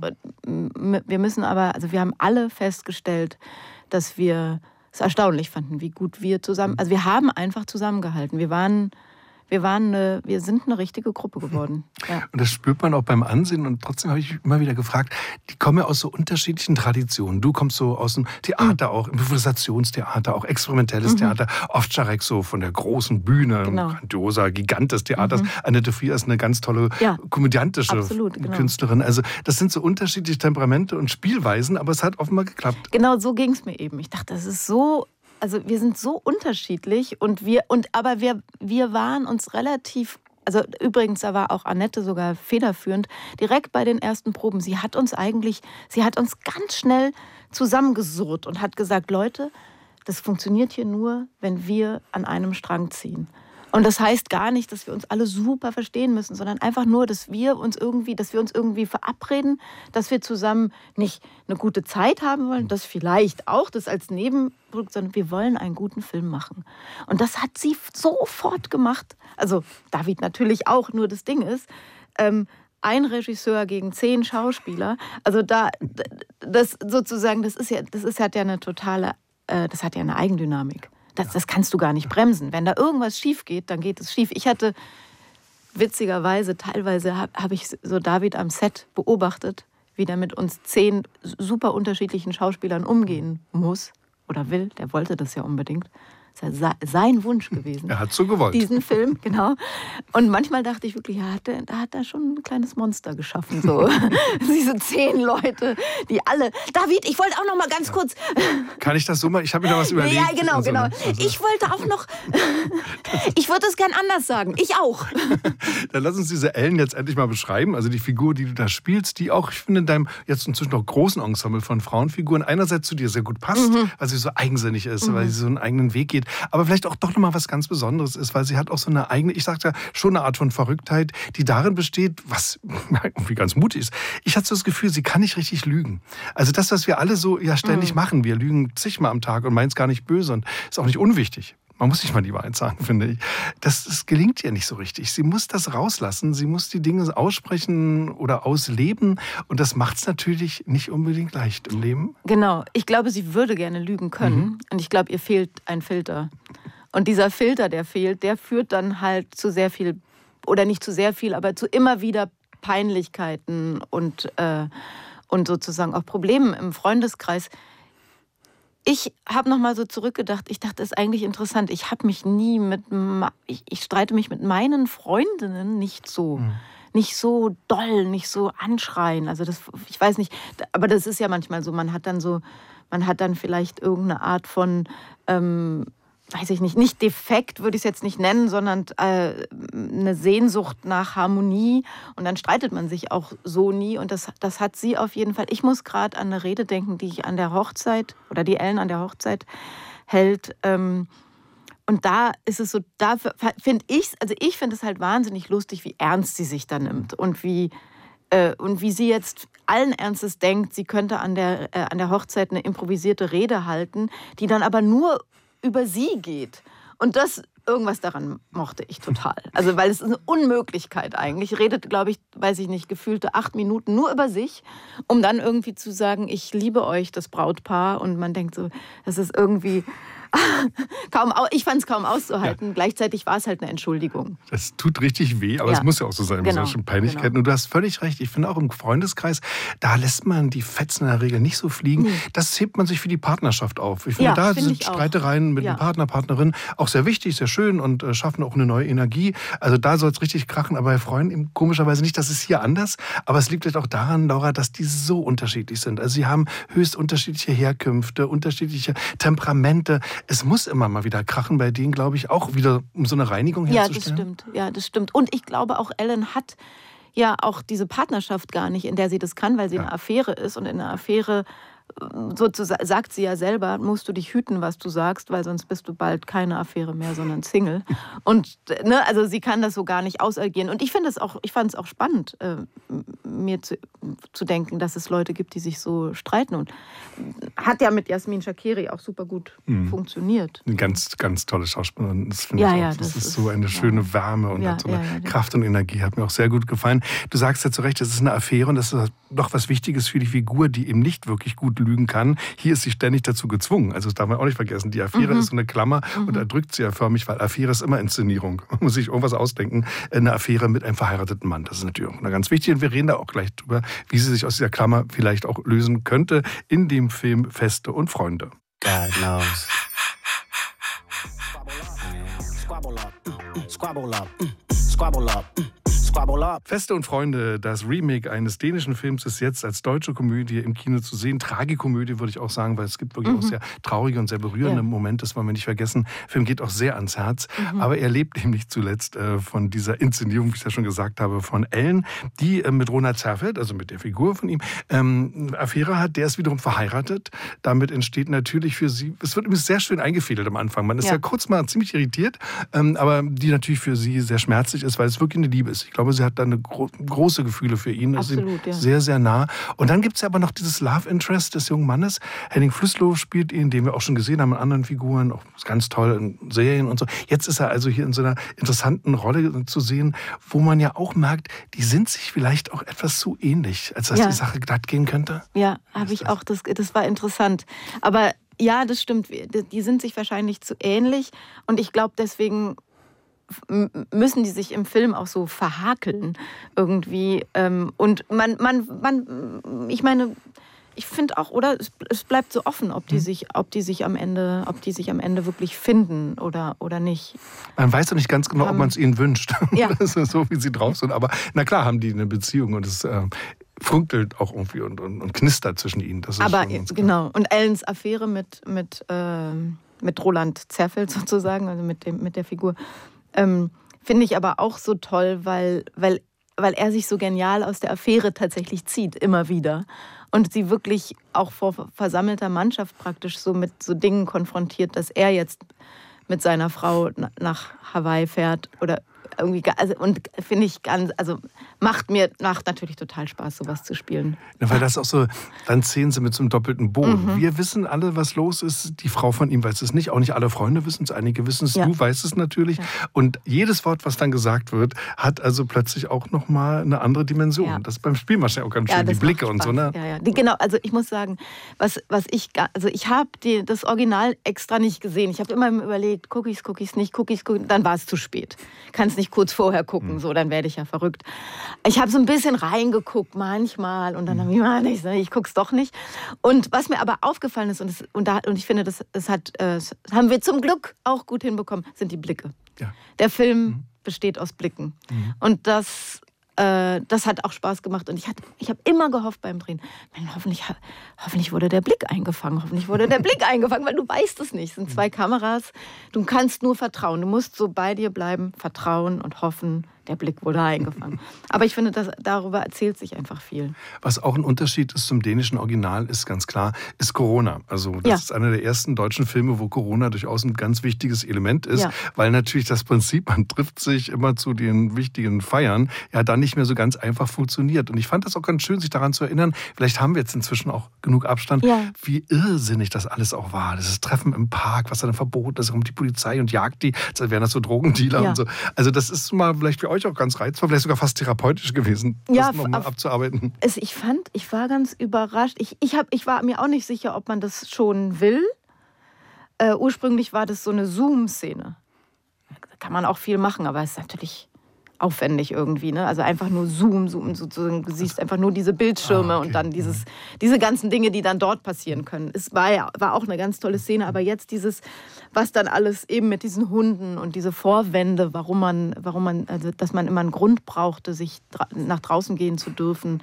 Wir müssen aber, also wir haben alle festgestellt, dass wir es erstaunlich fanden, wie gut wir zusammen, also wir haben einfach zusammengehalten. Wir waren Wir, waren eine, wir sind eine richtige Gruppe geworden. Ja. Und das spürt man auch beim Ansehen. Und trotzdem habe ich immer wieder gefragt, die kommen ja aus so unterschiedlichen Traditionen. Du kommst so aus dem Theater auch, Improvisationstheater, auch experimentelles mhm. Theater. Ovtcharek so von der großen Bühne, genau. grandioser Gigant des Theaters. Mhm. Annette Frier ist eine ganz tolle ja. komödiantische Absolut, genau. Künstlerin. Also das sind so unterschiedliche Temperamente und Spielweisen, aber es hat offenbar geklappt. Genau so ging es mir eben. Ich dachte, das ist so... Also wir sind so unterschiedlich und wir und aber wir wir waren uns relativ, also übrigens da war auch Annette sogar federführend direkt bei den ersten Proben. Sie hat uns eigentlich, sie hat uns ganz schnell zusammengesurrt und hat gesagt, Leute, das funktioniert hier nur, wenn wir an einem Strang ziehen. Und das heißt gar nicht, dass wir uns alle super verstehen müssen, sondern einfach nur, dass wir uns irgendwie, dass wir uns irgendwie verabreden, dass wir zusammen nicht eine gute Zeit haben wollen, das vielleicht auch, das als Nebenprodukt, sondern wir wollen einen guten Film machen. Und das hat sie sofort gemacht. Also David natürlich auch, nur das Ding ist, ähm, ein Regisseur gegen zehn Schauspieler. Also da, das sozusagen, das ist ja, das ist, hat ja eine totale, äh, das hat ja eine Eigendynamik. Das, das kannst du gar nicht bremsen. Wenn da irgendwas schief geht, dann geht es schief. Ich hatte witzigerweise, teilweise habe hab ich so David am Set beobachtet, wie der mit uns zehn super unterschiedlichen Schauspielern umgehen muss oder will. Der wollte das ja unbedingt. Das ist ja sein Wunsch gewesen. Er hat so gewollt. Diesen Film, genau. Und manchmal dachte ich wirklich, ja, hat der, da hat er schon ein kleines Monster geschaffen. So. Diese zehn Leute, die alle... David, ich wollte auch noch mal ganz kurz... Kann ich das so mal? Ich habe mir da was überlegt. Ja, genau, also, genau. Also. Ich wollte auch noch... Ich würde es gern anders sagen. Ich auch. Dann lass uns diese Ellen jetzt endlich mal beschreiben. Also die Figur, die du da spielst, die auch, ich finde, in deinem jetzt inzwischen auch großen Ensemble von Frauenfiguren einerseits zu dir sehr gut passt, mhm. weil sie so eigensinnig ist, mhm. weil sie so einen eigenen Weg geht, aber vielleicht auch doch noch mal was ganz Besonderes ist, weil sie hat auch so eine eigene, ich sagte ja, schon eine Art von Verrücktheit, die darin besteht, was irgendwie ganz mutig ist. Ich hatte so das Gefühl, sie kann nicht richtig lügen. Also das, was wir alle so ja ständig mhm. machen, wir lügen zigmal am Tag und meinen es gar nicht böse und ist auch nicht unwichtig. Man muss nicht mal die Wahrheit sagen, finde ich. Das, das gelingt ihr nicht so richtig. Sie muss das rauslassen, sie muss die Dinge aussprechen oder ausleben. Und das macht es natürlich nicht unbedingt leicht im Leben. Genau. Ich glaube, sie würde gerne lügen können. Mhm. Und ich glaube, ihr fehlt ein Filter. Und dieser Filter, der fehlt, der führt dann halt zu sehr viel, oder nicht zu sehr viel, aber zu immer wieder Peinlichkeiten und, äh, und sozusagen auch Problemen im Freundeskreis. Ich habe noch mal so zurückgedacht, ich dachte, das ist eigentlich interessant. Ich habe mich nie mit, ich, ich streite mich mit meinen Freundinnen nicht so, mhm. nicht so doll, nicht so anschreien. Also das, ich weiß nicht, aber das ist ja manchmal so, man hat dann so, man hat dann vielleicht irgendeine Art von, ähm, weiß ich nicht, nicht defekt würde ich es jetzt nicht nennen, sondern äh, eine Sehnsucht nach Harmonie und dann streitet man sich auch so nie und das, das hat sie auf jeden Fall. Ich muss gerade an eine Rede denken, die ich an der Hochzeit oder die Ellen an der Hochzeit hält ähm, und da ist es so, da finde ich, also ich finde es halt wahnsinnig lustig, wie ernst sie sich da nimmt und wie äh, und wie sie jetzt allen Ernstes denkt, sie könnte an der, äh, an der Hochzeit eine improvisierte Rede halten, die dann aber nur über sie geht. Und das, irgendwas daran mochte ich total. Also, weil es ist eine Unmöglichkeit eigentlich. Redet, glaube ich, weiß ich nicht, gefühlte acht Minuten nur über sich, um dann irgendwie zu sagen, ich liebe euch, das Brautpaar. Und man denkt so, das ist irgendwie... kaum, ich fand es kaum auszuhalten. Ja. Gleichzeitig war es halt eine Entschuldigung. Das tut richtig weh, aber es ja. muss ja auch so sein. Es genau. muss ja schon Peinlichkeiten. Genau. Und du hast völlig recht. Ich finde auch im Freundeskreis, da lässt man die Fetzen in der Regel nicht so fliegen. Nee. Das hebt man sich für die Partnerschaft auf. Ich finde, ja, da find sind Streitereien mit ja. dem Partner, Partnerin auch sehr wichtig, sehr schön und äh, schaffen auch eine neue Energie. Also da soll es richtig krachen. Aber bei Freunden eben komischerweise nicht. Das ist hier anders. Aber es liegt halt auch daran, Laura, dass die so unterschiedlich sind. Also sie haben höchst unterschiedliche Herkünfte, unterschiedliche Temperamente. Es muss immer mal wieder krachen bei denen, glaube ich, auch wieder, um so eine Reinigung herzustellen. Ja, das stimmt. Ja, das stimmt. Und ich glaube, auch Ellen hat ja auch diese Partnerschaft gar nicht, in der sie das kann, weil sie ja. eine Affäre ist. Und in einer Affäre, sozusagen, sagt sie ja selber, musst du dich hüten, was du sagst, weil sonst bist du bald keine Affäre mehr, sondern Single. Und ne, also sie kann das so gar nicht ausagieren. Und ich finde es auch, ich fand es auch spannend, äh, mir zu, zu denken, dass es Leute gibt, die sich so streiten. Und hat ja mit Jasmin Shakiri auch super gut mhm. funktioniert. Eine ganz, ganz tolle Schauspielerin. Das finde ja, ich auch. Ja, das, das ist, ist so eine schöne ja. Wärme und ja, hat so eine ja, ja, Kraft und Energie. Hat mir auch sehr gut gefallen. Du sagst ja zu Recht, es ist eine Affäre und das ist doch was Wichtiges für die Figur, die eben nicht wirklich gut lügen kann. Hier ist sie ständig dazu gezwungen. Also das darf man auch nicht vergessen. Die Affäre mhm. ist so eine Klammer mhm. und erdrückt sie ja förmlich, weil Affäre ist immer Inszenierung. Man muss sich irgendwas ausdenken. Eine Affäre mit einem verheirateten Mann. Das ist natürlich auch ganz wichtig und wir reden da auch gleich drüber, wie sie sich aus dieser Klammer vielleicht auch lösen könnte in dem Film Feste und Freunde. God knows. Squabble up, squabble up, squabble up. Feste und Freunde, das Remake eines dänischen Films, ist jetzt als deutsche Komödie im Kino zu sehen. Tragikomödie, würde ich auch sagen, weil es gibt wirklich mhm. auch sehr traurige und sehr berührende ja. Momente, das wollen wir nicht vergessen. Der Film geht auch sehr ans Herz, mhm. aber er lebt eben nicht zuletzt äh, von dieser Inszenierung, wie ich ja schon gesagt habe, von Ellen, die äh, mit Ronald Zerfeld, also mit der Figur von ihm, ähm, eine Affäre hat. Der ist wiederum verheiratet. Damit entsteht natürlich für sie, es wird übrigens sehr schön eingefädelt am Anfang. Man ist ja, ja kurz mal ziemlich irritiert, ähm, aber die natürlich für sie sehr schmerzlich ist, weil es wirklich eine Liebe ist. Ich glaube, glaube, sie hat da eine gro- große Gefühle für ihn. Das ist ihm Absolut, ja. sehr, sehr nah. Und dann gibt es ja aber noch dieses Love Interest des jungen Mannes. Henning Flüsslow spielt ihn, den wir auch schon gesehen haben in anderen Figuren, auch ganz toll in Serien und so. Jetzt ist er also hier in so einer interessanten Rolle zu sehen, wo man ja auch merkt, die sind sich vielleicht auch etwas zu ähnlich, als dass Ja. die Sache glatt gehen könnte. Ja, habe ich auch, das, das war interessant. Aber ja, das stimmt, die sind sich wahrscheinlich zu ähnlich und ich glaube, deswegen m- müssen die sich im Film auch so verhakeln irgendwie. Ähm, Und man, man, man, ich meine, ich finde auch, oder es, es bleibt so offen, ob die sich, ob die sich am Ende, ob die sich am Ende wirklich finden oder, oder nicht. Man weiß ja nicht ganz genau, ob man es ihnen wünscht. Ja. Das ist so, wie sie drauf sind. Aber na klar haben die eine Beziehung und es äh, funkelt auch irgendwie und, und, und knistert zwischen ihnen. Das ist Aber schon ganz klar. genau. Und Ellens Affäre mit, mit, ähm, mit Roland Zerfeld sozusagen, also mit, dem, mit der Figur, ähm, finde ich aber auch so toll, weil, weil, weil er sich so genial aus der Affäre tatsächlich zieht, immer wieder. Und sie wirklich auch vor versammelter Mannschaft praktisch so mit so Dingen konfrontiert, dass er jetzt mit seiner Frau na- nach Hawaii fährt oder irgendwie, ga- also, und finde ich ganz, also macht mir, macht natürlich total Spaß, sowas zu spielen. Ja, weil das auch so, dann zählen sie mit so einem doppelten Boden. Mhm. Wir wissen alle, was los ist. Die Frau von ihm weiß es nicht. Auch nicht alle Freunde wissen es. Einige wissen es. Ja. Du weißt es natürlich. Ja. Und jedes Wort, was dann gesagt wird, hat also plötzlich auch nochmal eine andere Dimension. Ja. Das ist beim Spiel manchmal auch ganz Ja, schön. Die das Blicke macht und so, Spaß. ne? Ja, ja. Die, genau, also ich muss sagen, was, was ich, ga- also ich habe das Original extra nicht gesehen. Ich habe immer überlegt, gucke ich es, gucke ich es nicht, gucke ich es, dann war es zu spät. Kann es nicht kurz vorher gucken, so, dann werde ich ja verrückt. Ich habe so ein bisschen reingeguckt manchmal und dann habe ich mal nicht, ich gucke es doch nicht. Und was mir aber aufgefallen ist, und, es, und, da, und ich finde, das, das, hat, äh, das haben wir zum Glück auch gut hinbekommen, sind die Blicke. Ja. Der Film besteht aus Blicken. Und das, äh, das hat auch Spaß gemacht. Und ich, hatte- ich habe immer gehofft beim Drehen, Mann, hoffentlich, ha- hoffentlich wurde der Blick eingefangen. Hoffentlich wurde der Blick eingefangen, weil du weißt es nicht. Es sind zwei Kameras. Du kannst nur vertrauen. Du musst so bei dir bleiben, vertrauen und hoffen, der Blick wurde eingefangen. Aber ich finde, das, darüber erzählt sich einfach viel. Was auch ein Unterschied ist zum dänischen Original, ist ganz klar, ist Corona. Also das Ja. ist einer der ersten deutschen Filme, wo Corona durchaus ein ganz wichtiges Element ist, Ja. weil natürlich das Prinzip, man trifft sich immer zu den wichtigen Feiern, ja dann nicht mehr so ganz einfach funktioniert. Und ich fand das auch ganz schön, sich daran zu erinnern, vielleicht haben wir jetzt inzwischen auch genug Abstand, Ja. wie irrsinnig das alles auch war. Das Treffen im Park, was dann verboten ist, kommt die Polizei und jagt die, als wären das so Drogendealer Ja. und so. Also das ist mal vielleicht für euch auch ganz reizvoll, vielleicht sogar fast therapeutisch gewesen, Ja, das nochmal auf- abzuarbeiten. Es, ich fand, ich war ganz überrascht. Ich, ich, hab, ich war mir auch nicht sicher, ob man das schon will. Äh, ursprünglich war das so eine Zoom-Szene. Da kann man auch viel machen, aber es ist natürlich aufwendig irgendwie. Ne? Also einfach nur Zoom, Zoom, sozusagen. Du siehst einfach nur diese Bildschirme Ah, okay. und dann dieses, diese ganzen Dinge, die dann dort passieren können. Es war ja war auch eine ganz tolle Szene, aber jetzt dieses, was dann alles eben mit diesen Hunden und diese Vorwände, warum man, warum man, also dass man immer einen Grund brauchte, sich dra- nach draußen gehen zu dürfen.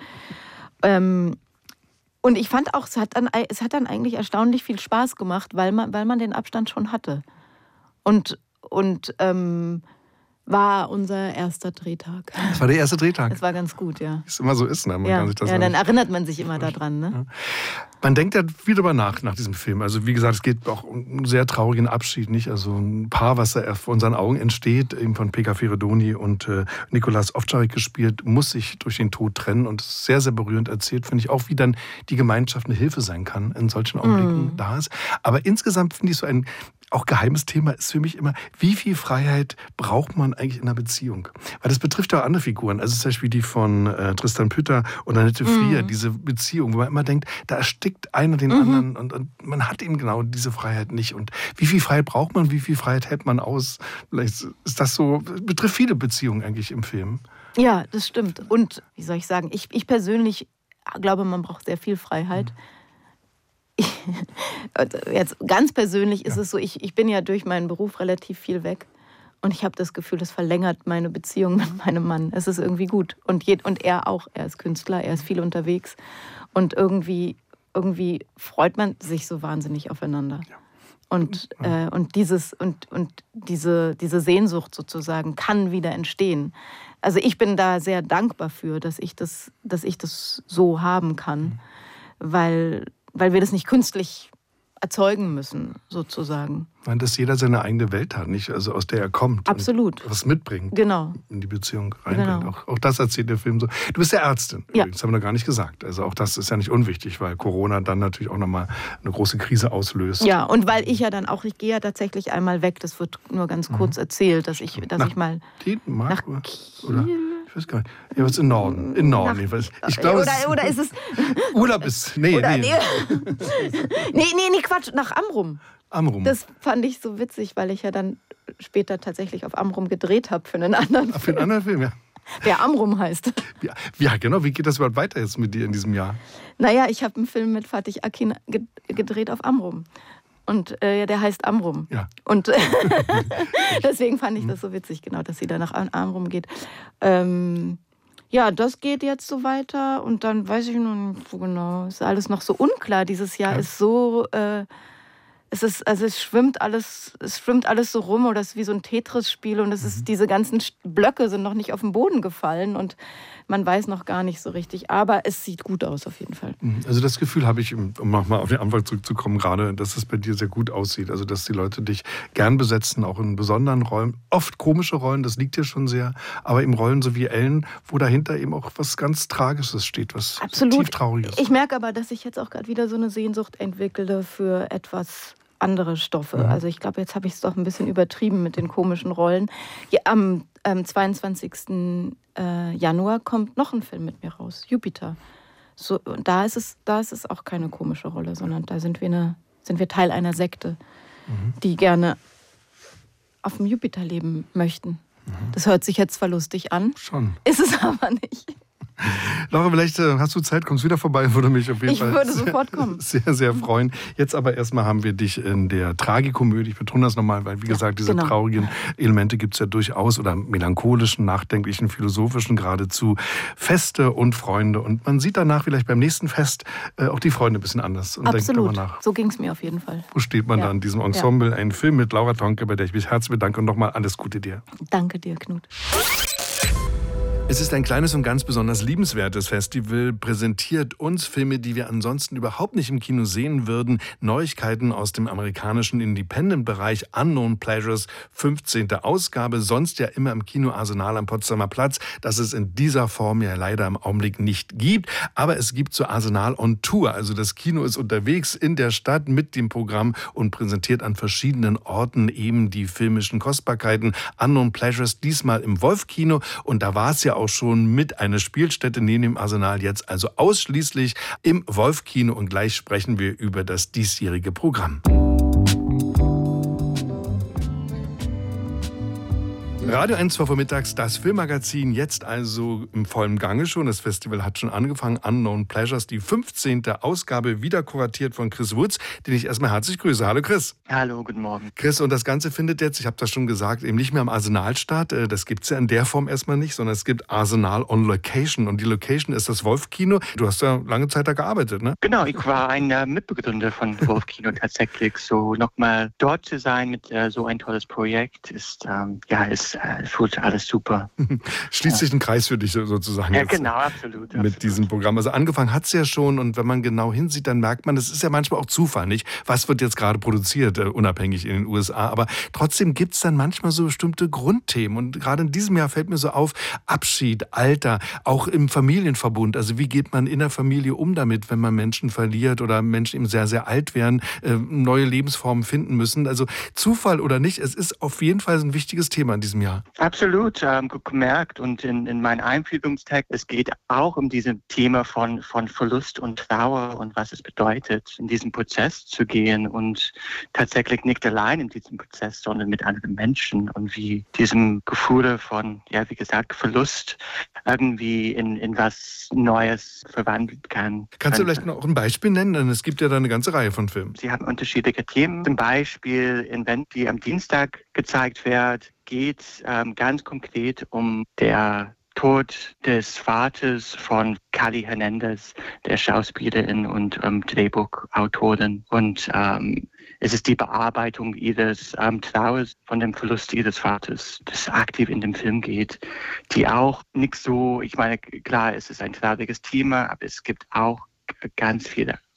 Ähm, und ich fand auch, es hat, dann, es hat dann eigentlich erstaunlich viel Spaß gemacht, weil man, weil man den Abstand schon hatte. Und, und ähm, war unser erster Drehtag. Das war der erste Drehtag. Das war ganz gut, ja. Wie es immer so ist, ne? Man Ja, kann sich das ja ja dann nicht- erinnert man sich immer daran. Ne? Man denkt ja viel drüber nach, nach diesem Film. Also wie gesagt, es geht auch um einen sehr traurigen Abschied, nicht? Also ein Paar, was da vor unseren Augen entsteht, eben von Pekka Feredoni und äh, Nikolas Ovtcharek gespielt, muss sich durch den Tod trennen und ist sehr, sehr berührend erzählt, finde ich auch, wie dann die Gemeinschaft eine Hilfe sein kann in solchen Augenblicken Mm. da ist. Aber insgesamt finde ich so ein auch geheimes Thema ist für mich immer, wie viel Freiheit braucht man eigentlich in einer Beziehung? Weil das betrifft ja auch andere Figuren. Also zum Beispiel die von äh, Tristan Pütter und Annette Frier, Mhm. diese Beziehung, wo man immer denkt, da erstickt einer den Mhm. anderen und, und man hat eben genau diese Freiheit nicht. Und wie viel Freiheit braucht man, wie viel Freiheit hält man aus? Vielleicht ist das so, betrifft viele Beziehungen eigentlich im Film. Ja, das stimmt. Und, wie soll ich sagen, ich, ich persönlich glaube, man braucht sehr viel Freiheit. Jetzt ganz persönlich ist Ja. es so, ich, ich bin ja durch meinen Beruf relativ viel weg. Und ich habe das Gefühl, das verlängert meine Beziehung mit meinem Mann. Es ist irgendwie gut. Und, je, und er auch. Er ist Künstler, er ist viel unterwegs. Und irgendwie, irgendwie freut man sich so wahnsinnig aufeinander. Und, äh, und, dieses, und, und diese, diese Sehnsucht sozusagen kann wieder entstehen. Also ich bin da sehr dankbar für, dass ich das, dass ich das so haben kann. Weil, weil wir das nicht künstlich erzeugen müssen, sozusagen. Weil dass jeder seine eigene Welt hat, nicht? Also aus der er kommt. Absolut. Und was mitbringt. Genau. In die Beziehung reinbringt. Genau. Auch, auch das erzählt der Film so. Du bist ja Ärztin. Ja. Das haben wir noch gar nicht gesagt. Also auch das ist ja nicht unwichtig, weil Corona dann natürlich auch nochmal eine große Krise auslöst. Ja, und weil ich ja dann auch, ich gehe ja tatsächlich einmal weg, das wird nur ganz kurz mhm. erzählt, dass ich, dass nach ich mal Dänemark, nach oder? Ich weiß gar nicht. Ja, was in Norden? In Norden. Nach, ich ich glaube, oder, oder ist es... Urlaub ist... Nee, oder, nee. nee. nee, nee, Quatsch, nach Amrum. Amrum. Das fand ich so witzig, weil ich ja dann später tatsächlich auf Amrum gedreht habe für einen anderen Für einen anderen Film, ja. Der Amrum heißt. Ja, ja, genau. Wie geht das überhaupt weiter jetzt mit dir in diesem Jahr? Naja, ich habe einen Film mit Fatih Akin gedreht auf Amrum. Und äh, der heißt Amrum. Ja. Und deswegen fand ich das so witzig, genau, dass sie da nach Amrum geht. Ähm, ja, das geht jetzt so weiter. Und dann weiß ich noch nicht so genau. Ist alles noch so unklar. Dieses Jahr ja. ist so... Äh, Es ist, also es schwimmt alles, es schwimmt alles so rum oder es ist wie so ein Tetris-Spiel und es ist, diese ganzen Blöcke sind noch nicht auf den Boden gefallen und man weiß noch gar nicht so richtig. Aber es sieht gut aus auf jeden Fall. Also das Gefühl habe ich, um nochmal auf den Anfang zurückzukommen, gerade, dass es bei dir sehr gut aussieht. Also dass die Leute dich gern besetzen, auch in besonderen Rollen. Oft komische Rollen, das liegt dir schon sehr. Aber eben Rollen so wie Ellen, wo dahinter eben auch was ganz Tragisches steht, was Absolut. tief Trauriges. Ich merke aber, dass ich jetzt auch gerade wieder so eine Sehnsucht entwickle für etwas andere Stoffe. Mhm. Also ich glaube, jetzt habe ich es doch ein bisschen übertrieben mit den komischen Rollen. Ja, am ähm, zweiundzwanzigsten Januar kommt noch ein Film mit mir raus, Jupiter. So, und da ist es, da ist es auch keine komische Rolle, sondern da sind wir, eine, sind wir Teil einer Sekte, mhm. die gerne auf dem Jupiter leben möchten. Mhm. Das hört sich jetzt zwar lustig an, schon. Ist es aber nicht. Laura, vielleicht äh, hast du Zeit, kommst wieder vorbei, würde mich auf jeden ich Fall Ich würde sofort kommen. sehr, sehr freuen. Jetzt aber erstmal haben wir dich in der Tragikomödie, ich betone das nochmal, weil wie ja, gesagt, diese genau. traurigen Elemente gibt es ja durchaus oder melancholischen, nachdenklichen, philosophischen geradezu Feste und Freunde und man sieht danach vielleicht beim nächsten Fest äh, auch die Freunde ein bisschen anders. Und Absolut, denkt nach, so ging es mir auf jeden Fall. Wo steht man ja. da in diesem Ensemble? Ja. Ein Film mit Laura Tonke, bei der ich mich herzlich bedanke und nochmal alles Gute dir. Danke dir, Knut. Es ist ein kleines und ganz besonders liebenswertes Festival, präsentiert uns Filme, die wir ansonsten überhaupt nicht im Kino sehen würden. Neuigkeiten aus dem amerikanischen Independent-Bereich, Unknown Pleasures, fünfzehnte Ausgabe, sonst ja immer im Kino Arsenal am Potsdamer Platz, das es in dieser Form ja leider im Augenblick nicht gibt. Aber es gibt so Arsenal on Tour, also das Kino ist unterwegs in der Stadt mit dem Programm und präsentiert an verschiedenen Orten eben die filmischen Kostbarkeiten. Unknown Pleasures diesmal im Wolf-Kino und da war es ja auch schon mit einer Spielstätte neben dem Arsenal, jetzt also ausschließlich im Wolf-Kino. Und gleich sprechen wir über das diesjährige Programm. Radio eins vor vormittags, das Filmmagazin, jetzt also im vollen Gange schon. Das Festival hat schon angefangen, Unknown Pleasures, die fünfzehnte Ausgabe, wieder kuratiert von Chris Woods, den ich erstmal herzlich grüße. Hallo Chris. Hallo, guten Morgen. Chris, und das Ganze findet jetzt, ich habe das schon gesagt, eben nicht mehr am Arsenal statt. Das gibt es ja in der Form erstmal nicht, sondern es gibt Arsenal on Location. Und die Location ist das Wolf-Kino. Du hast ja lange Zeit da gearbeitet, ne? Genau, ich war ein äh, Mitbegründer von Wolf-Kino tatsächlich. So nochmal dort zu sein mit äh, so ein tolles Projekt ist, ähm, ja, ist äh, fühlt alles super. Schließt sich ein Kreis für dich sozusagen. Ja, jetzt, genau, absolut. Mit absolut. diesem Programm. Also angefangen hat es ja schon und wenn man genau hinsieht, dann merkt man, das ist ja manchmal auch Zufall, nicht? Was wird jetzt gerade produziert, äh, unabhängig in den U S A. Aber trotzdem gibt es dann manchmal so bestimmte Grundthemen. Und gerade in diesem Jahr fällt mir so auf, Abschied, Alter, auch im Familienverbund. Also wie geht man in der Familie um damit, wenn man Menschen verliert oder Menschen eben sehr, sehr alt werden, äh, neue Lebensformen finden müssen. Also Zufall oder nicht, es ist auf jeden Fall ein wichtiges Thema in diesem Jahr. Absolut, ähm, gut gemerkt. Und in, in meinem Einführungstext, es geht auch um dieses Thema von, von Verlust und Trauer und was es bedeutet, in diesen Prozess zu gehen und tatsächlich nicht allein in diesem Prozess, sondern mit anderen Menschen und wie diesem Gefühl von, ja, wie gesagt, Verlust irgendwie in, in was Neues verwandelt kann. Kannst du vielleicht noch ein Beispiel nennen? Denn es gibt ja da eine ganze Reihe von Filmen. Sie haben unterschiedliche Themen. Zum Beispiel in Event, die am Dienstag gezeigt wird, geht ähm, ganz konkret um der Tod des Vaters von Cali Hernandez, der Schauspielerin und ähm, Drehbuchautorin. Und ähm, es ist die Bearbeitung ihres ähm, Trauers von dem Verlust ihres Vaters, das aktiv in dem Film geht, die auch nicht so, ich meine, klar, es ist ein trauriges Thema, aber es gibt auch ganz viele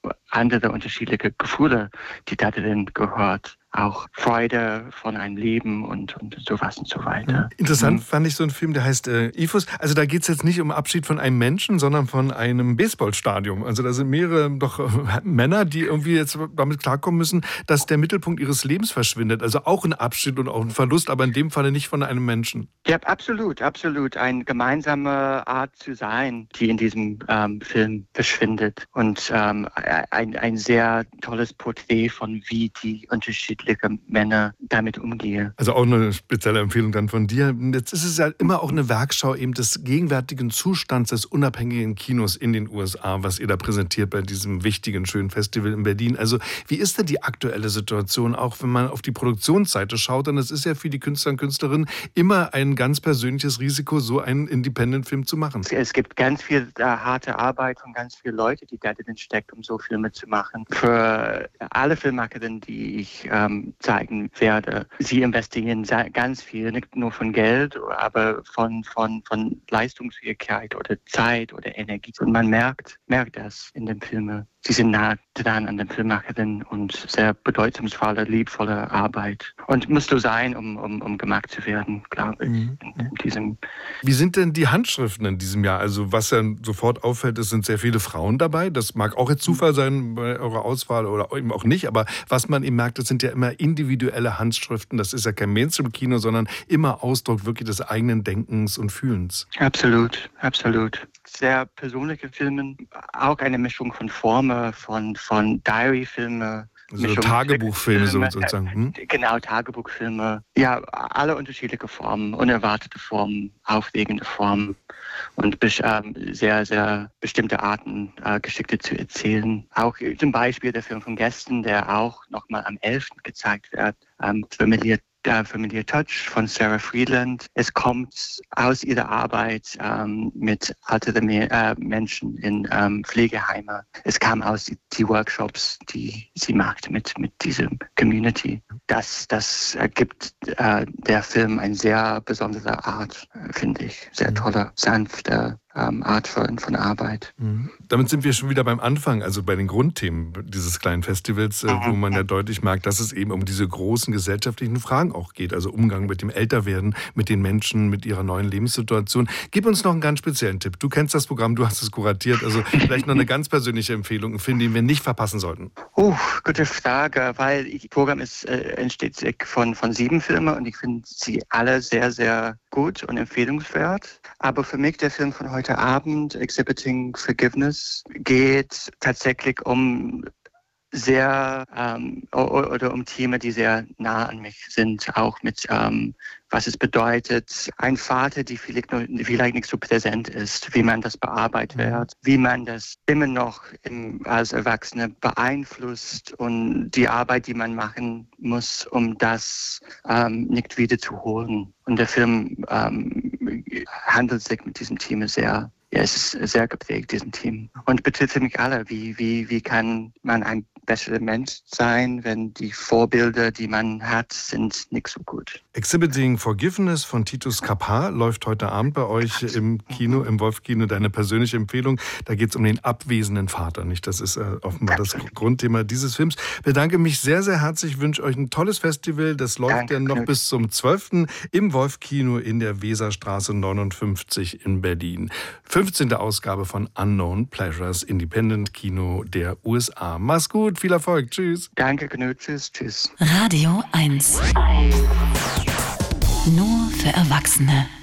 andere unterschiedliche Gefühle, die da drin gehört. Auch Freude von einem Leben und, und sowas und so weiter. Interessant mhm. fand ich so einen Film, der heißt äh, I F U S. Also da geht es jetzt nicht um Abschied von einem Menschen, sondern von einem Baseballstadion. Also da sind mehrere doch äh, Männer, die irgendwie jetzt damit klarkommen müssen, dass der Mittelpunkt ihres Lebens verschwindet. Also auch ein Abschied und auch ein Verlust, aber in dem Falle nicht von einem Menschen. Ja, absolut, absolut. Eine gemeinsame Art zu sein, die in diesem ähm, Film verschwindet. Und ähm, ein, ein sehr tolles Porträt von wie die unterschiedlichen Männer damit umgehen. Also auch eine spezielle Empfehlung dann von dir. Jetzt ist es ja immer auch eine Werkschau eben des gegenwärtigen Zustands des unabhängigen Kinos in den U S A, was ihr da präsentiert bei diesem wichtigen, schönen Festival in Berlin. Also wie ist denn die aktuelle Situation, auch wenn man auf die Produktionsseite schaut? Denn es ist ja für die Künstler und Künstlerinnen immer ein ganz persönliches Risiko, so einen Independent-Film zu machen. Es gibt ganz viel äh, harte Arbeit von ganz vielen Leuten, die da drin steckt, um so Filme zu machen. Für alle Filmemacherinnen, die ich ähm, zeigen werde, sie investieren ganz viel, nicht nur von Geld, aber von, von, von Leistungsfähigkeit oder Zeit oder Energie. Und man merkt, merkt das in den Filmen. Sie sind nah dran an den Filmemacherinnen und sehr bedeutungsvolle, liebvolle Arbeit. Und muss so sein, um, um, um gemacht zu werden, glaube ich. Mhm. In, in diesem Wie sind denn die Handschriften in diesem Jahr? Also was ja sofort auffällt, es sind sehr viele Frauen dabei. Das mag auch jetzt Zufall sein bei eurer Auswahl oder eben auch nicht. Aber was man eben merkt, das sind ja immer individuelle Handschriften. Das ist ja kein Mainstream-Kino, sondern immer Ausdruck wirklich des eigenen Denkens und Fühlens. Absolut, absolut. Sehr persönliche Filme, auch eine Mischung von Formen, von, von Diary-Filme. Also Tagebuchfilme sozusagen. Hm? Genau, Tagebuchfilme. Ja, alle unterschiedliche Formen, unerwartete Formen, aufregende Formen und ähm, sehr, sehr bestimmte Arten, äh, Geschichte zu erzählen. Auch zum Beispiel der Film von gestern, der auch nochmal am elften gezeigt wird, ähm, Familiar Der Familiar Touch von Sarah Friedland. Es kommt aus ihrer Arbeit ähm, mit älteren äh, Menschen in ähm, Pflegeheimen. Es kam aus die, die Workshops, die sie macht mit, mit dieser Community. Das, das äh, gibt äh, der Film eine sehr besondere Art, äh, finde ich. Sehr tolle, sanfte ähm, Art von, von Arbeit. Mhm. Damit sind wir schon wieder beim Anfang, also bei den Grundthemen dieses kleinen Festivals, äh, wo man ja deutlich merkt, dass es eben um diese großen gesellschaftlichen Fragen auch geht. Also Umgang mit dem Älterwerden, mit den Menschen, mit ihrer neuen Lebenssituation. Gib uns noch einen ganz speziellen Tipp. Du kennst das Programm, du hast es kuratiert. Also vielleicht noch eine ganz persönliche Empfehlung, einen Film, den wir nicht verpassen sollten. Oh, gute Frage, weil das Programm ist, äh, entsteht von, von sieben Filmen und ich finde sie alle sehr, sehr gut und empfehlungswert. Aber für mich der Film von heute Abend, Exhibiting Forgiveness, geht tatsächlich um sehr ähm, oder um Themen, die sehr nah an mich sind, auch mit ähm, was es bedeutet, ein Vater, der vielleicht, vielleicht nicht so präsent ist, wie man das bearbeitet wird, wie man das immer noch im, als Erwachsene beeinflusst und die Arbeit, die man machen muss, um das ähm, nicht wieder zu holen. Und der Film ähm, handelt sich mit diesem Thema sehr. Ja, es ist sehr geprägt, diesem Team. Und betrifft mich alle. Wie, wie, wie kann man ein besserer Mensch sein, wenn die Vorbilder, die man hat, sind nicht so gut? Exhibiting Forgiveness von Titus Kapar läuft heute Abend bei euch im Kino, im Wolf-Kino. Deine persönliche Empfehlung. Da geht es um den abwesenden Vater. Nicht? Das ist äh, offenbar das Grundthema dieses Films. Ich bedanke mich sehr, sehr herzlich. Ich wünsche euch ein tolles Festival. Das läuft Danke. ja noch bis zum zwölften im Wolf-Kino in der Weserstraße neunundfünfzig in Berlin. fünfzehnte Ausgabe von Unknown Pleasures, Independent Kino der U S A. Mach's gut, viel Erfolg. Tschüss. Danke, Knut. Tschüss, tschüss. Radio eins. Nur für Erwachsene.